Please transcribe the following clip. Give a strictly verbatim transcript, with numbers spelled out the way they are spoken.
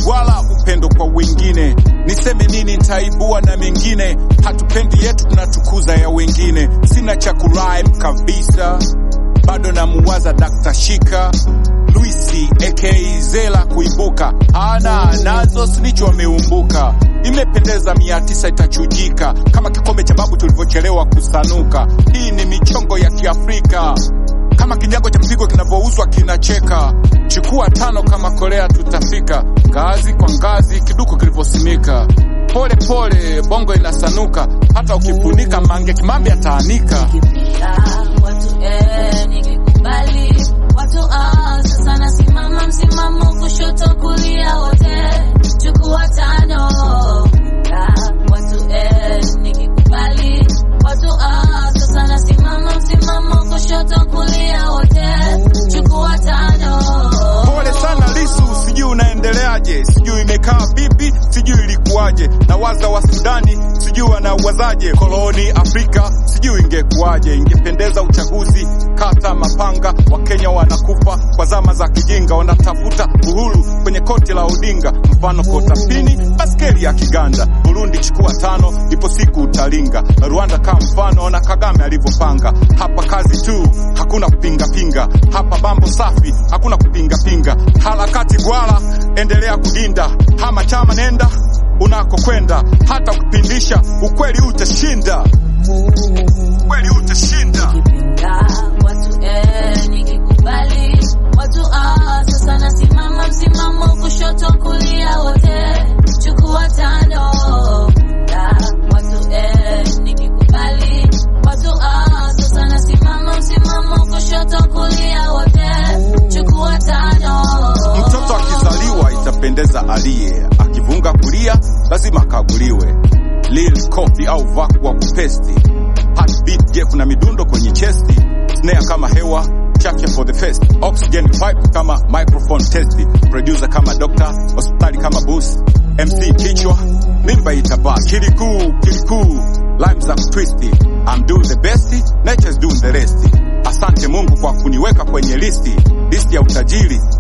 wala upendo kwa wengine. Niseme nini, nitaibua na mengine. Hatupendi yetu, tunatukuza ya wengine. Sina cha kurhyme kabisa, bado namuwaza Doctor Shika Luisi aka Zela kuibuka. Ana nazo sinicho ameumbuka. Imependeza mia tisa itachujika kama kikombe cha babu tulivyochelewa kusanuka. Hii ni michongo ya Kiafrika, kama kinyago cha mzigo kinavyouzwa kinacheka. Chukua tano kama Korea tutafika. Ngazi kwa ngazi kiduku kilivyosimika. Pole pole bongo inasanuka. Hata ukifunika mange kimambi ataanika. Watu eh nikikubali. Watu ah sasa nasimama msimamo kushoto kulia wote. Chukua tano. Watu eh nikikubali. Watu ah sasa nasimama msimamo kushoto kulia wote. Chukua tano. Pole sana Lisu, sijui unaendeleaje, sijui imekaa vipi, sijui ilikuaje. Na waza wa Sudani, sijui wanawazaje. Koloni Afrika, sijui ingekuaje. Ingependeza uchaguzi, kata mapanga. Wa Kenya wanakufa kwa zama za kijinga. Wanatafuta uhuru kwenye koti la Odinga. Mfano kotapini, baskeli ya Kiganda. Burundi chukua tano, ipo siku utalinga. Rwanda kama mfano na Kagame alivyopanga. Hapa kazi tu, hakuna kupinga pinga. Hapa mambo safi, hakuna kupinga pinga. Harakati gwala, endelea kudinda. Hama chama nenda, unako kwenda. Hata ukipindisha, ukweli utashinda. Ukweli utashinda. Watu eh nikikubali. Watu ah sasa nasimama msimamo kushoto kulia wote. Chukua tano. Watu eh nikikubali. Watu ah sasa nasimama msimamo kushoto kulia wote. Chukua tano. Mtoto akizaliwa itapendeza alie. Akivunga kulia lazima kaguliwe. Lil coffee au vaku wa kupesti. Heartbeat je kuna midundo kwenye chesti. Snare kama hewa, chake for the fest. Oxygen pipe kama microphone testi. Producer kama doctor, hospitali kama boost. M C kichwa, mimba itaba. Kiliku, kiliku, lines are twisty. I'm doing the best, nature's doing the rest. Asante Mungu kwa kuniweka kwenye listi. Listi ya utajiri,